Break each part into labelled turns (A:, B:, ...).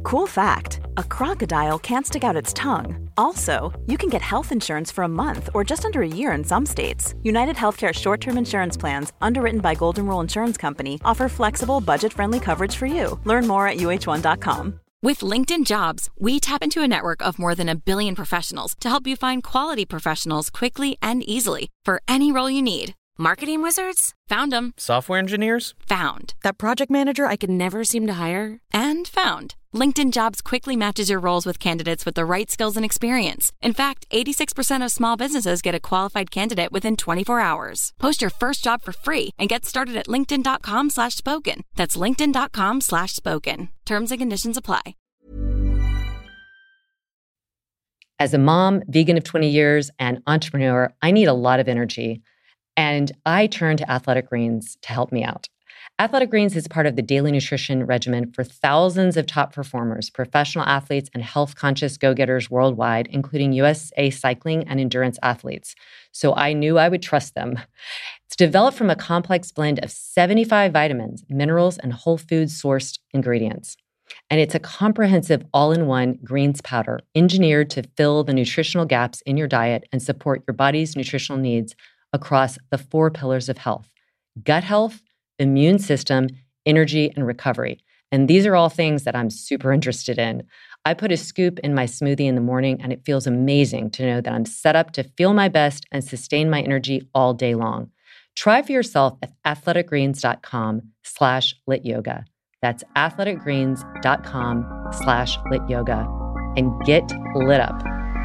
A: Cool fact, a crocodile can't stick out its tongue. Also, you can get health insurance for a month or just under a year in some states. United Healthcare short-term insurance plans, underwritten by Golden Rule Insurance Company, offer flexible, budget-friendly coverage for you. Learn more at uh1.com.
B: With LinkedIn Jobs, we tap into a network of more than 1 billion professionals to help you find quality professionals quickly and easily for any role you need. Marketing wizards? Found them.
C: Software engineers?
B: Found. That project manager I could never seem to hire? And found. LinkedIn Jobs quickly matches your roles with candidates with the right skills and experience. In fact, 86% of small businesses get a qualified candidate within 24 hours. Post your first job for free and get started at linkedin.com/spoken. That's linkedin.com/spoken. Terms and conditions apply.
D: As a mom, vegan of 20 years, and entrepreneur, I need a lot of energy. And I turn to Athletic Greens to help me out. Athletic Greens is part of the daily nutrition regimen for thousands of top performers, professional athletes, and health-conscious go-getters worldwide, including USA cycling and endurance athletes. So I knew I would trust them. It's developed from a complex blend of 75 vitamins, minerals, and whole foods sourced ingredients. And it's a comprehensive all-in-one greens powder engineered to fill the nutritional gaps in your diet and support your body's nutritional needs across the 4 pillars of health: gut health, immune system, energy, and recovery. And these are all things that I'm super interested in. I put a scoop in my smoothie in the morning, and it feels amazing to know that I'm set up to feel my best and sustain my energy all day long. Try for yourself at athleticgreens.com/lityoga. That's athleticgreens.com/lityoga and get lit up.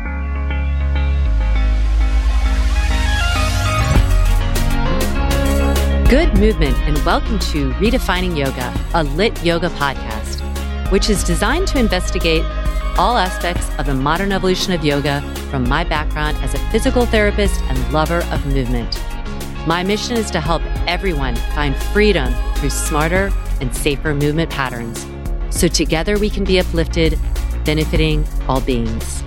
D: Good movement, and welcome to Redefining Yoga, a lit yoga podcast, which is designed to investigate all aspects of the modern evolution of yoga from my background as a physical therapist and lover of movement. My mission is to help everyone find freedom through smarter and safer movement patterns, so together we can be uplifted, benefiting all beings.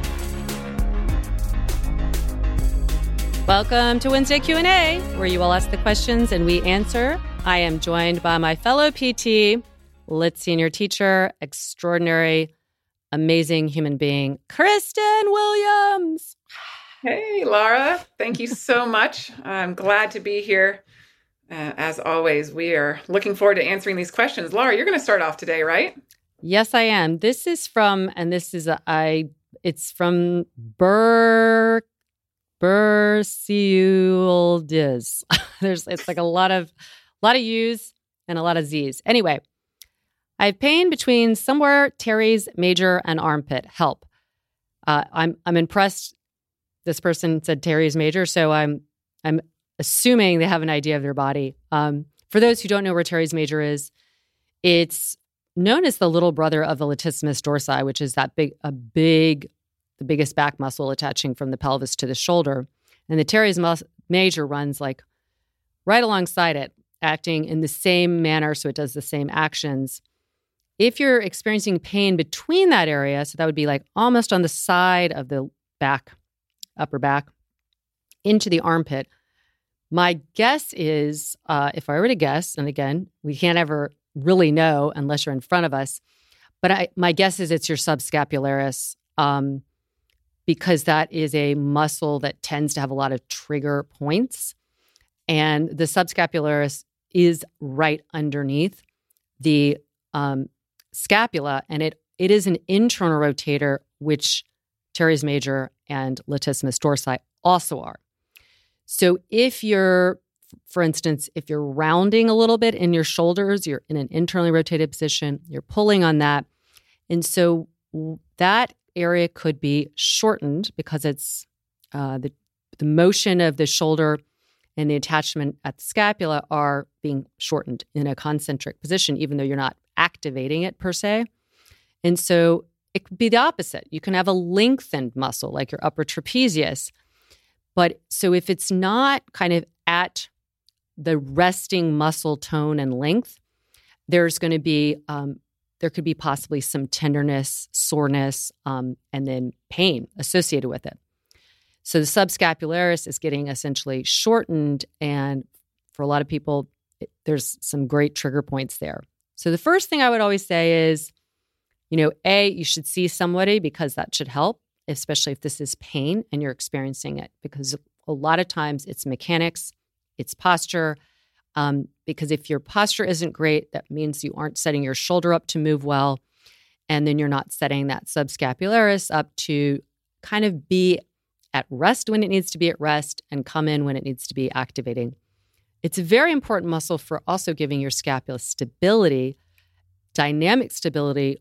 D: Welcome to Wednesday Q&A, where you all ask the questions and we answer. I am joined by my fellow PT, lit senior teacher, extraordinary, amazing human being, Kristen Williams.
E: Hey, Laura. Thank you so much. I'm glad to be here. As always, we are looking forward to answering these questions. Laura, you're going to start off today, right?
D: It's from Bursiuldis. It's like a lot of U's and a lot of Z's. Anyway, I have pain between somewhere teres major and armpit. Help. I'm impressed. This person said teres major, so I'm assuming they have an idea of their body. For those who don't know where teres major is, it's known as the little brother of the latissimus dorsi, which is the biggest back muscle attaching from the pelvis to the shoulder. And the teres major runs like right alongside it, acting in the same manner, so it does the same actions. If you're experiencing pain between that area, so that would be like almost on the side of the back, upper back, into the armpit, my guess is, if I were to guess, and again, we can't ever really know unless you're in front of us, but my guess is it's your subscapularis, because that is a muscle that tends to have a lot of trigger points. And the subscapularis is right underneath the scapula, and it is an internal rotator, which teres major and latissimus dorsi also are. So if you're, for instance, if you're rounding a little bit in your shoulders, you're in an internally rotated position, you're pulling on that. And so that area could be shortened because it's the motion of the shoulder and the attachment at the scapula are being shortened in a concentric position, even though you're not activating it per se. And so it could be the opposite. You can have a lengthened muscle like your upper trapezius. But so if it's not kind of at the resting muscle tone and length, there's going to be, there could be possibly some tenderness, soreness, and then pain associated with it. So the subscapularis is getting essentially shortened, and for a lot of people, there's some great trigger points there. So the first thing I would always say is, You should see somebody because that should help, especially if this is pain and you're experiencing it, because a lot of times it's mechanics, it's posture. Because if your posture isn't great, that means you aren't setting your shoulder up to move well. And then you're not setting that subscapularis up to kind of be at rest when it needs to be at rest and come in when it needs to be activating. It's a very important muscle for also giving your scapula stability, dynamic stability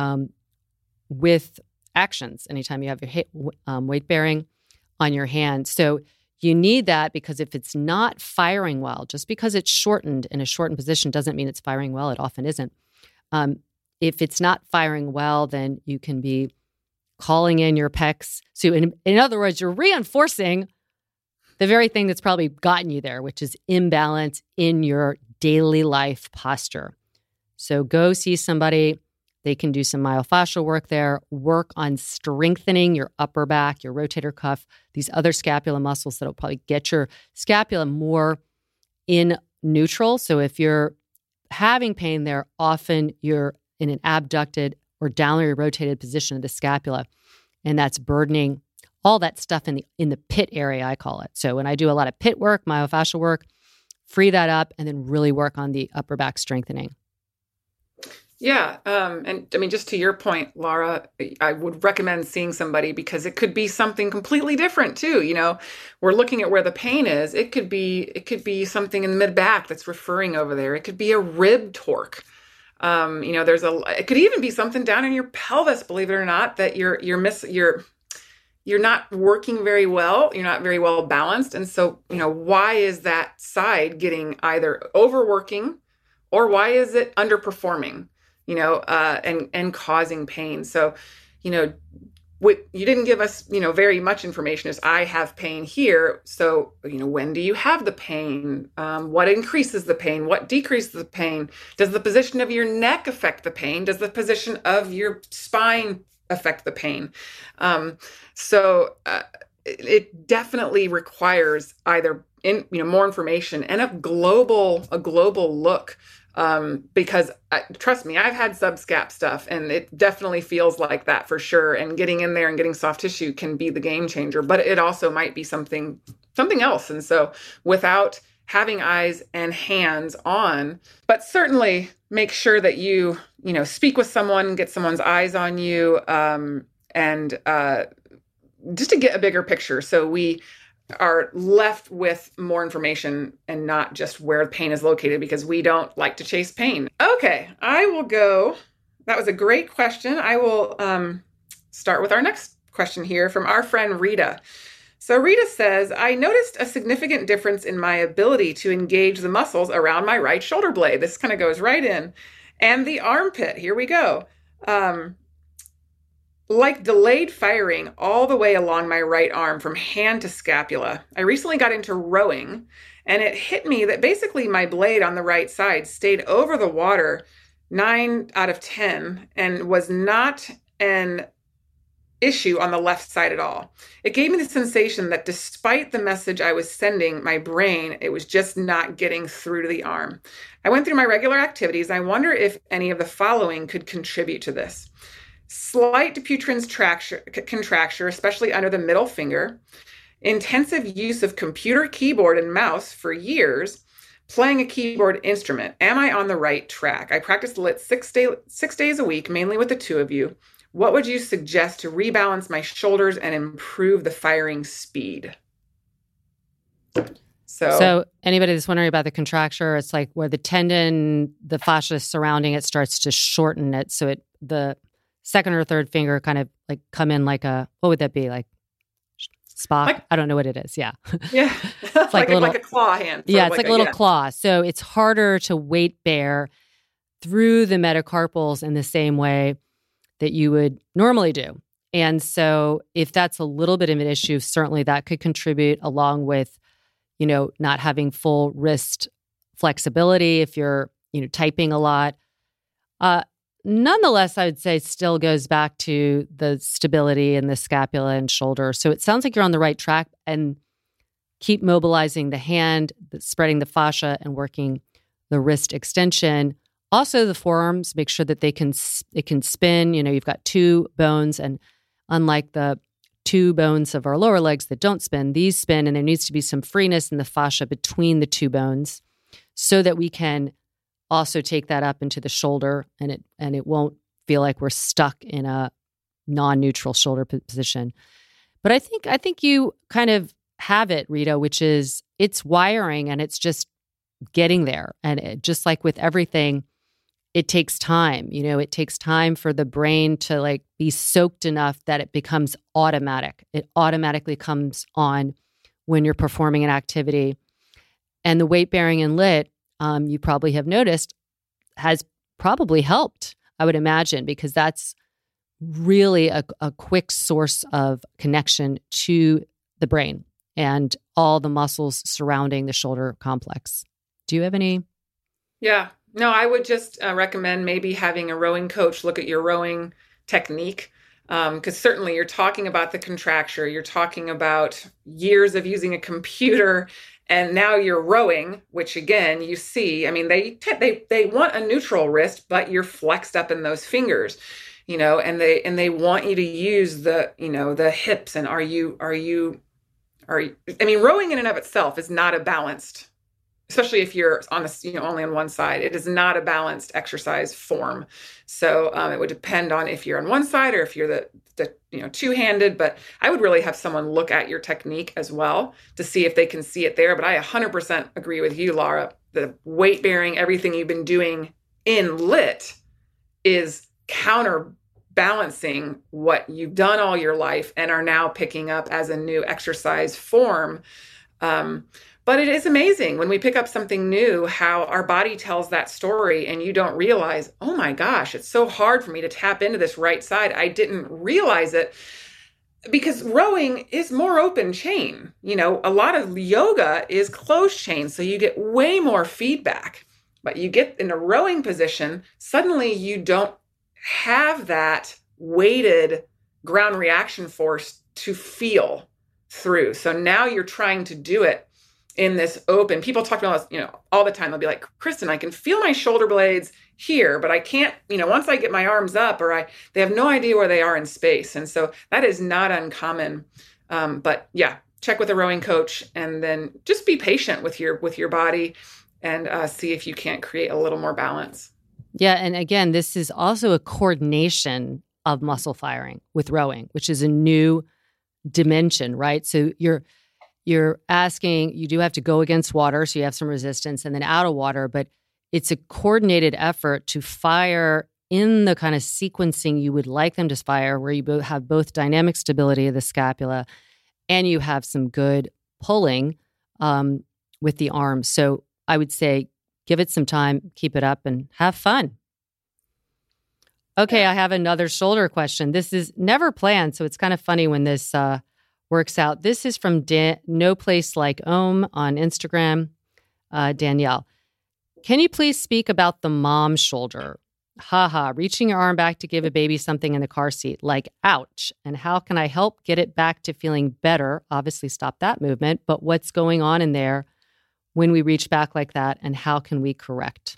D: with actions anytime you have your weight bearing on your hand. So you need that because if it's not firing well, just because it's shortened in a shortened position doesn't mean it's firing well. It often isn't. If it's not firing well, then you can be calling in your pecs. So in other words, you're reinforcing the very thing that's probably gotten you there, which is imbalance in your daily life posture. So go see somebody. They can do some myofascial work there, work on strengthening your upper back, your rotator cuff, these other scapula muscles that'll probably get your scapula more in neutral. So if you're having pain there, often you're in an abducted or downwardly rotated position of the scapula, and that's burdening all that stuff in the pit area, I call it. So when I do a lot of pit work, myofascial work, free that up and then really work on the upper back strengthening.
E: Yeah. And I mean, just to your point, Laura, I would recommend seeing somebody because it could be something completely different too. We're looking at where the pain is. It could be something in the mid back that's referring over there. It could be a rib torque. It could even be something down in your pelvis, believe it or not, that you're not working very well. You're not very well balanced. And so, why is that side getting either overworking or why is it underperforming, and causing pain? So, what you didn't give us, very much information is I have pain here. So, when do you have the pain? What increases the pain? What decreases the pain? Does the position of your neck affect the pain? Does the position of your spine affect the pain? It definitely requires either more information and a global look. Because trust me, I've had subscap stuff and it definitely feels like that for sure. And getting in there and getting soft tissue can be the game changer, but it also might be something else. And so without having eyes and hands on, but certainly make sure that you speak with someone, get someone's eyes on you, and just to get a bigger picture. So we are left with more information and not just where the pain is located because we don't like to chase pain. Okay, I will go. That was a great question. I will start with our next question here from our friend Rita. So Rita says, I noticed a significant difference in my ability to engage the muscles around my right shoulder blade. This kind of goes right in. And the armpit, here we go. Like delayed firing all the way along my right arm from hand to scapula. I recently got into rowing and it hit me that basically my blade on the right side stayed over the water 9 out of 10 and was not an issue on the left side at all. It gave me the sensation that despite the message I was sending my brain, it was just not getting through to the arm. I went through my regular activities. I wonder if any of the following could contribute to this. Slight dupuytren's contracture, especially under the middle finger, intensive use of computer keyboard and mouse for years, playing a keyboard instrument. Am I on the right track? I practice lit 6 days a week, mainly with the two of you. What would you suggest to rebalance my shoulders and improve the firing speed? So
D: anybody that's wondering about the contracture, it's like where the tendon, the fascia surrounding it starts to shorten it. So the second or third finger kind of like come in like what would that be? Like Spock? I don't know what it is. Yeah.
E: Yeah. It's like a claw hand.
D: Yeah. It's like a little claw. So it's harder to weight bear through the metacarpals in the same way that you would normally do. And so if that's a little bit of an issue, certainly that could contribute along with, not having full wrist flexibility if you're, typing a lot. Nonetheless, I would say still goes back to the stability in the scapula and shoulder. So it sounds like you're on the right track and keep mobilizing the hand, spreading the fascia and working the wrist extension Also, the forearms, make sure that it can spin. You've got two bones, and unlike the two bones of our lower legs that don't spin, these spin, and there needs to be some freeness in the fascia between the two bones so that we can also take that up into the shoulder, and it won't feel like we're stuck in a non-neutral shoulder position. But I think you kind of have it, Rita, which is it's wiring and it's just getting there. And just like with everything, it takes time. It takes time for the brain to like be soaked enough that it becomes automatic. It automatically comes on when you're performing an activity. And the weight bearing in LIT, you probably have noticed, has probably helped, I would imagine, because that's really a quick source of connection to the brain and all the muscles surrounding the shoulder complex. Do you have any?
E: Yeah. No, I would just recommend maybe having a rowing coach look at your rowing technique, because certainly you're talking about the contracture, you're talking about years of using a computer, and now you're rowing, which again, you see, I mean, they want a neutral wrist, but you're flexed up in those fingers, and they want you to use the hips. And are you, I mean, rowing in and of itself is not a balanced, especially if you're on only on one side, it is not a balanced exercise form. So it would depend on if you're on one side or if you're the two-handed, but I would really have someone look at your technique as well to see if they can see it there. But I 100% agree with you, Laura. The weight bearing, everything you've been doing in LIT is counterbalancing what you've done all your life and are now picking up as a new exercise form. But it is amazing when we pick up something new, how our body tells that story and you don't realize, oh my gosh, it's so hard for me to tap into this right side. I didn't realize it because rowing is more open chain. A lot of yoga is closed chain. So you get way more feedback, but you get in a rowing position, suddenly you don't have that weighted ground reaction force to feel through. So now you're trying to do it in this open. People talk about this, all the time. They'll be like, Kristen, I can feel my shoulder blades here, but I can't, once I get my arms up, they have no idea where they are in space. And so that is not uncommon. But yeah, check with a rowing coach and then just be patient with your body and see if you can't create a little more balance.
D: Yeah. And again, this is also a coordination of muscle firing with rowing, which is a new dimension, right? So you're asking, you do have to go against water, so you have some resistance, and then out of water, but it's a coordinated effort to fire in the kind of sequencing you would like them to fire, where you have both dynamic stability of the scapula and you have some good pulling with the arms. So I would say give it some time, keep it up, and have fun. Okay, I have another shoulder question. This is never planned, so it's kind of funny when this works out. This is from No Place Like Om on Instagram, Danielle. Can you please speak about the mom shoulder? Reaching your arm back to give a baby something in the car seat, like ouch. And how can I help get it back to feeling better? Obviously stop that movement, but what's going on in there when we reach back like that, and how can we correct?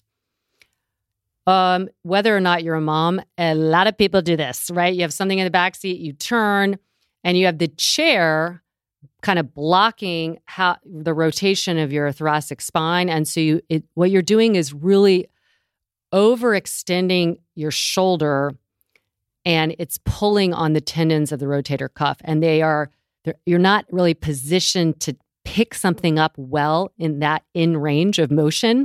D: Whether or not you're a mom, a lot of people do this, right? You have something in the back seat, you turn, and you have the chair kind of blocking the rotation of your thoracic spine. And so what you're doing is really overextending your shoulder, and it's pulling on the tendons of the rotator cuff. And you're not really positioned to pick something up well in range of motion.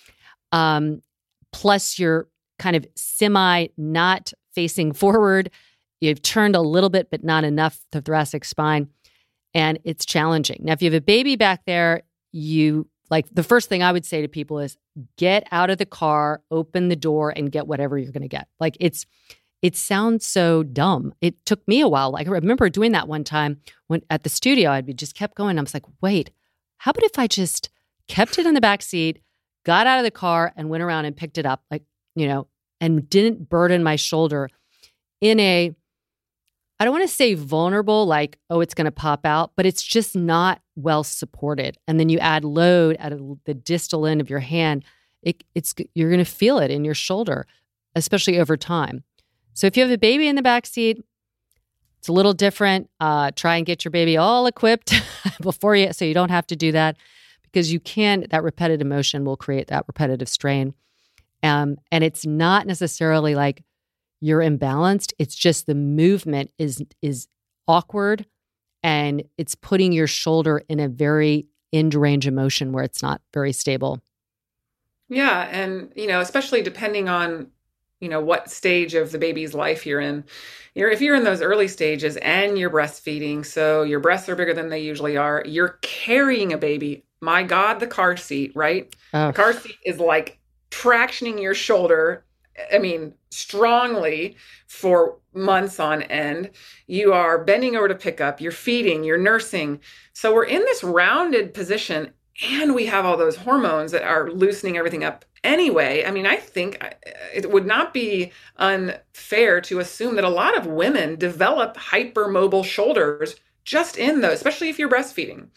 D: Plus you're kind of not facing forward. You've turned a little bit, but not enough, the thoracic spine, and it's challenging. Now, if you have a baby back there, the first thing I would say to people is get out of the car, open the door, and get whatever you're going to get. It sounds so dumb. It took me a while. I remember doing that one time when at the studio, just kept going. I was like, wait, how about if I just kept it in the back seat, got out of the car, and went around and picked it up, and didn't burden my shoulder in I don't want to say vulnerable, it's going to pop out, but it's just not well supported. And then you add load at the distal end of your hand. you're going to feel it in your shoulder, especially over time. So if you have a baby in the backseat, it's a little different. Try and get your baby all equipped so you don't have to do that, because that repetitive motion will create that repetitive strain. And it's not necessarily like you're imbalanced. It's just the movement is awkward, and it's putting your shoulder in a very end range of motion where it's not very stable.
E: Yeah. And, especially depending on, what stage of the baby's life you're in. If you're in those early stages and you're breastfeeding, so your breasts are bigger than they usually are, you're carrying a baby. My God, the car seat, right?
D: Oh.
E: The car seat is like tractioning your shoulder, strongly for months on end. You are bending over to pick up, you're feeding, you're nursing. So we're in this rounded position, and we have all those hormones that are loosening everything up anyway. I think it would not be unfair to assume that a lot of women develop hypermobile shoulders just in those, especially if you're breastfeeding.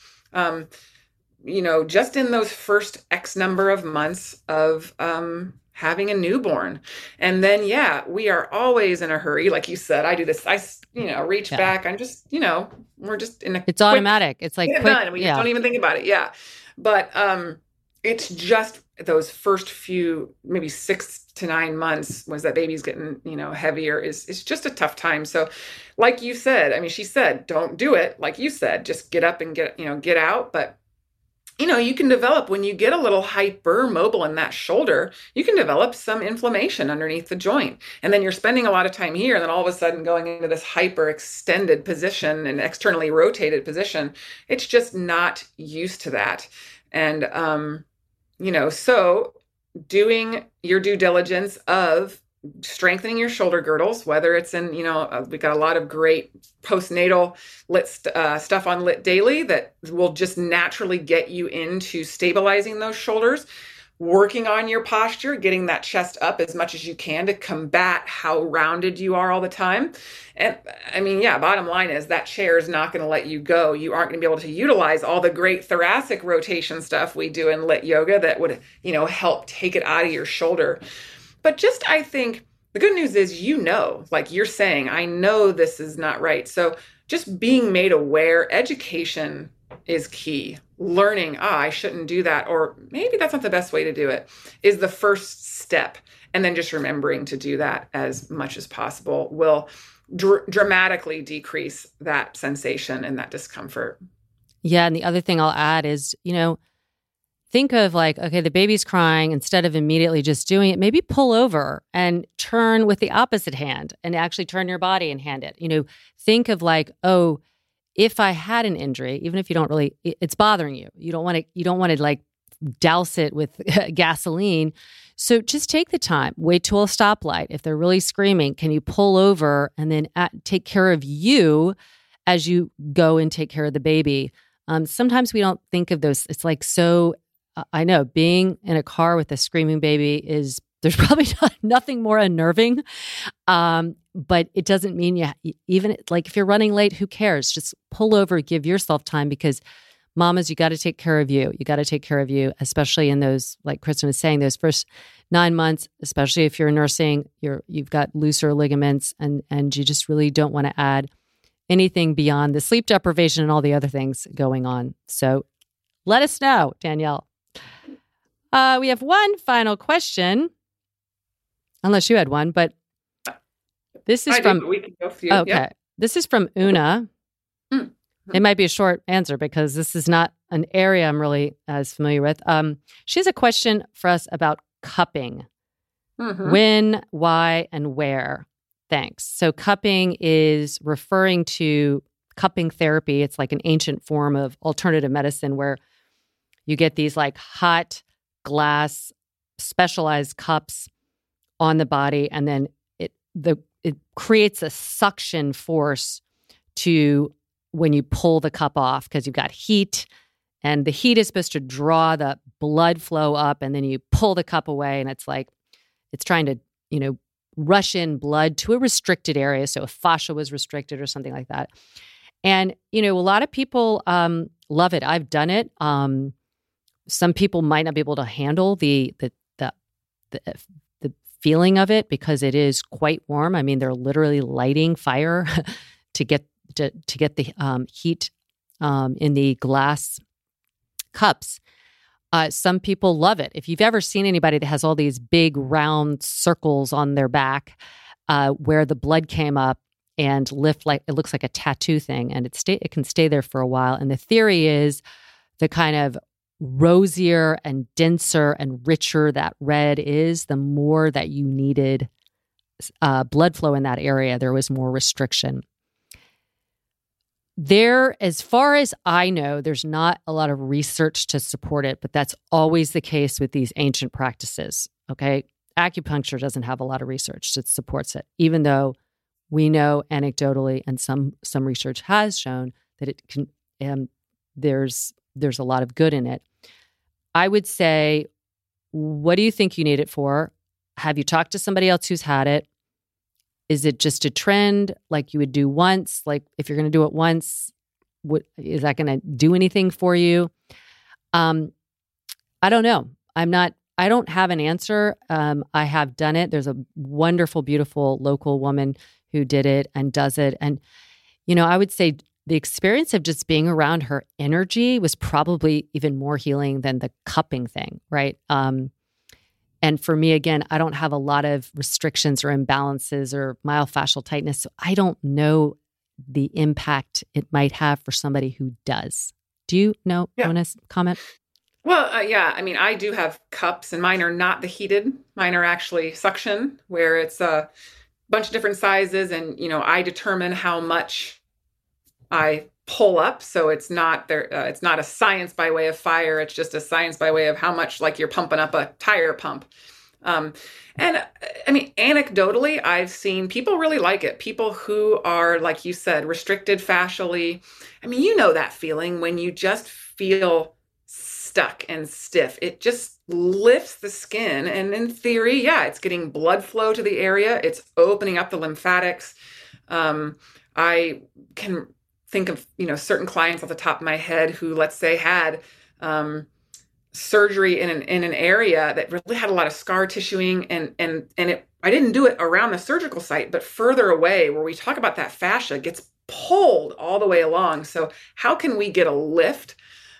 E: Just in those first X number of months of having a newborn. And then, we are always in a hurry. Like you said, I do this, I reach back. I'm just, we're just in a
D: It's automatic. It's like
E: quick, done. We just don't even think about it. Yeah. But it's just those first few, maybe 6 to 9 months, was that baby's getting, heavier, it's just a tough time. So like you said, she said, don't do it. Like you said, just get up and get out. But you can develop, when you get a little hypermobile in that shoulder, you can develop some inflammation underneath the joint. And then you're spending a lot of time here, and then all of a sudden going into this hyperextended position and externally rotated position. It's just not used to that. And, so doing your due diligence of strengthening your shoulder girdles, whether it's in, we got a lot of great postnatal stuff on Lit Daily that will just naturally get you into stabilizing those shoulders, working on your posture, getting that chest up as much as you can to combat how rounded you are all the time. And bottom line is that chair is not going to let you go. You aren't going to be able to utilize all the great thoracic rotation stuff we do in Lit Yoga that would, help take it out of your shoulder. But just, I think the good news is, like you're saying, I know this is not right. So just being made aware, education is key. Learning, I shouldn't do that, or maybe that's not the best way to do it, is the first step. And then just remembering to do that as much as possible will dramatically decrease that sensation and that discomfort.
D: Yeah. And the other thing I'll add is, think of like, okay, the baby's crying. Instead of immediately just doing it, maybe pull over and turn with the opposite hand and actually turn your body and hand it. Think of like, oh, if I had an injury, even if you don't really, it's bothering you. You don't want to like douse it with gasoline. So just take the time, wait till a stoplight. If they're really screaming, can you pull over and then take care of you as you go and take care of the baby? Sometimes we don't think of those. It's like, so I know being in a car with a screaming baby there's probably nothing more unnerving. But it doesn't mean even like if you're running late, who cares? Just pull over, give yourself time, because mamas, you got to take care of you. You got to take care of you, especially in those, like Kristen was saying, those first 9 months, especially if you're nursing, you've got looser ligaments and you just really don't want to add anything beyond the sleep deprivation and all the other things going on. So let us know, Danielle. We have one final question, unless you had one, but this is
E: we can go through.
D: Okay.
E: Yeah.
D: This is from Una. It might be a short answer because this is not an area I'm really as familiar with. She has a question for us about cupping.
E: Mm-hmm.
D: When, why, and where. Thanks. So cupping is referring to cupping therapy. It's like an ancient form of alternative medicine where you get these like hot glass specialized cups on the body, and then it creates a suction force to when you pull the cup off, because you've got heat, and the heat is supposed to draw the blood flow up, and then you pull the cup away, and it's like it's trying to rush in blood to a restricted area. So if fascia was restricted or something like that. And a lot of people love it. I've done it. Some people might not be able to handle the the feeling of it because it is quite warm. I mean, they're literally lighting fire to get the heat in the glass cups. Some people love it. If you've ever seen anybody that has all these big round circles on their back where the blood came up and lift, like it looks like a tattoo thing, and it can stay there for a while. And the theory is the kind of rosier and denser and richer that red is, the more that you needed blood flow in that area, there was more restriction. There, as far as I know, there's not a lot of research to support it, but that's always the case with these ancient practices, okay? Acupuncture doesn't have a lot of research that supports it, even though we know anecdotally, and some research has shown that it can, there's a lot of good in it. I would say, what do you think you need it for? Have you talked to somebody else who's had it? Is it just a trend like you would do once? Like if you're going to do it once, is that going to do anything for you? I don't know. I don't have an answer. I have done it. There's a wonderful, beautiful local woman who did it and does it. And, I would say the experience of just being around her energy was probably even more healing than the cupping thing, right? And for me, again, I don't have a lot of restrictions or imbalances or myofascial tightness, so I don't know the impact it might have for somebody who does. Do you know?
E: Yeah.
D: Want to comment?
E: Well, yeah. I mean, I do have cups, and mine are not the heated. Mine are actually suction, where it's a bunch of different sizes, and I determine how much I pull up. So it's not there. It's not a science by way of fire. It's just a science by way of how much, like you're pumping up a tire pump. And I mean, anecdotally, I've seen people really like it. People who are, like you said, restricted fascially. I mean, that feeling when you just feel stuck and stiff. It just lifts the skin. And in theory, yeah, it's getting blood flow to the area. It's opening up the lymphatics. I can think of, certain clients off the top of my head who, let's say, had surgery in an area that really had a lot of scar tissuing, and I didn't do it around the surgical site, but further away where we talk about that fascia gets pulled all the way along. So how can we get a lift?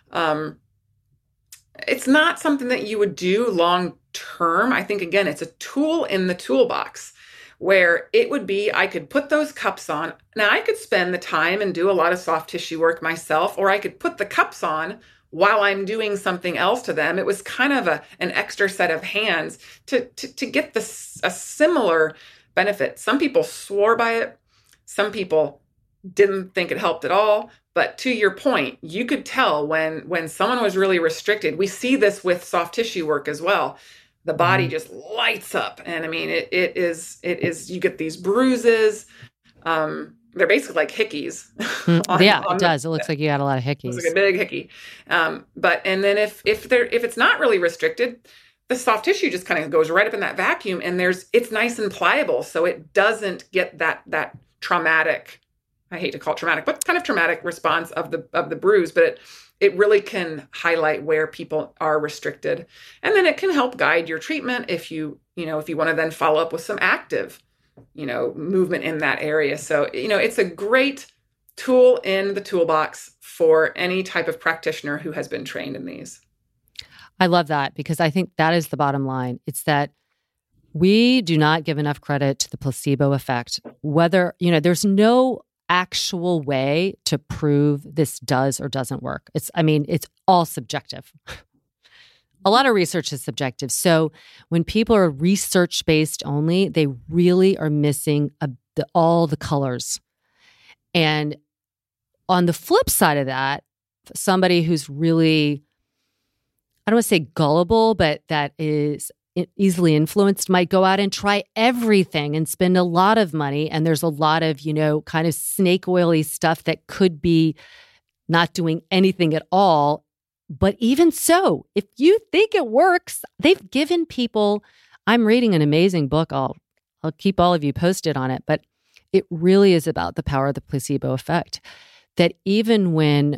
E: It's not something that you would do long term. I think, again, it's a tool in the toolbox where it would be, I could put those cups on. Now, I could spend the time and do a lot of soft tissue work myself, or I could put the cups on while I'm doing something else to them. It was kind of an extra set of hands to get a similar benefit. Some people swore by it. Some people didn't think it helped at all. But to your point, you could tell when someone was really restricted. We see this with soft tissue work as well. The body just lights up. And I mean, it is, you get these bruises. They're basically like hickeys.
D: It does. It looks like you got a lot of hickeys.
E: It's like a big hickey. And then if it's not really restricted, the soft tissue just kind of goes right up in that vacuum, and it's nice and pliable. So it doesn't get that traumatic, I hate to call it traumatic, but kind of traumatic response of the bruise, but it really can highlight where people are restricted. And then it can help guide your treatment if you want to then follow up with some active, movement in that area. So, it's a great tool in the toolbox for any type of practitioner who has been trained in these.
D: I love that, because I think that is the bottom line. It's that we do not give enough credit to the placebo effect. Whether, there's no actual way to prove this does or doesn't work. It's all subjective. A lot of research is subjective. So when people are research-based only, they really are missing all the colors. And on the flip side of that, somebody who's really, I don't want to say gullible, but that is easily influenced might go out and try everything and spend a lot of money. And there's a lot of, kind of snake oily stuff that could be not doing anything at all. But even so, if you think it works, they've given people, I'm reading an amazing book. I'll keep all of you posted on it, but it really is about the power of the placebo effect. That even when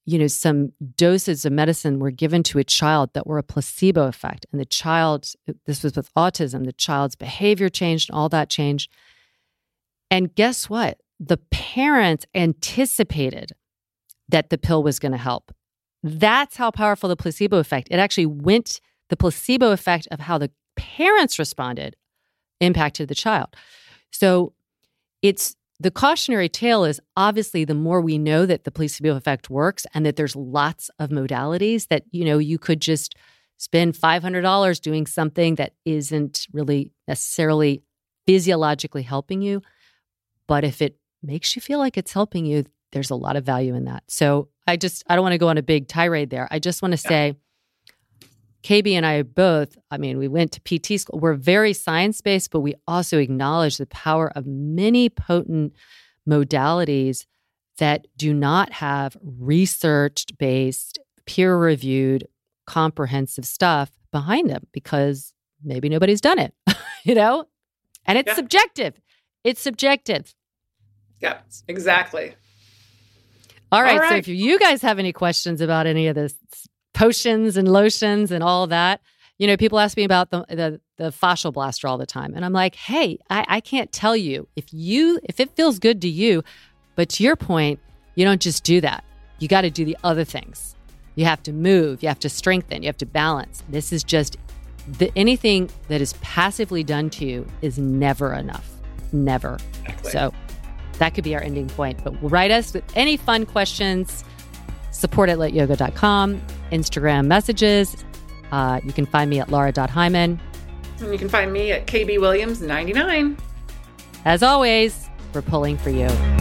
D: some doses of medicine were given to a child that were a placebo effect. And the child, this was with autism, the child's behavior changed, all that changed. And guess what? The parents anticipated that the pill was going to help. That's how powerful the placebo effect. It actually the placebo effect of how the parents responded impacted the child. So the cautionary tale is obviously the more we know that the placebo effect works and that there's lots of modalities that, you could just spend $500 doing something that isn't really necessarily physiologically helping you. But if it makes you feel like it's helping you, there's a lot of value in that. So I don't want to go on a big tirade there. I just want to say, KB and I both, we went to PT school. We're very science-based, but we also acknowledge the power of many potent modalities that do not have research-based, peer-reviewed, comprehensive stuff behind them because maybe nobody's done it, And it's subjective. It's subjective.
E: Yeah, exactly.
D: All right. So if you guys have any questions about any of this potions and lotions and all that, people ask me about the fascial blaster all the time. And I'm like, hey, I can't tell you if it feels good to you, but to your point, you don't just do that. You got to do the other things. You have to move, you have to strengthen, you have to balance. This is just anything that is passively done to you is never enough. Never. Exactly. So that could be our ending point. But write us with any fun questions. support@letyoga.com. Instagram messages. You can find me at laura.hyman.
E: And you can find me at KB Williams 99.
D: As always, we're pulling for you.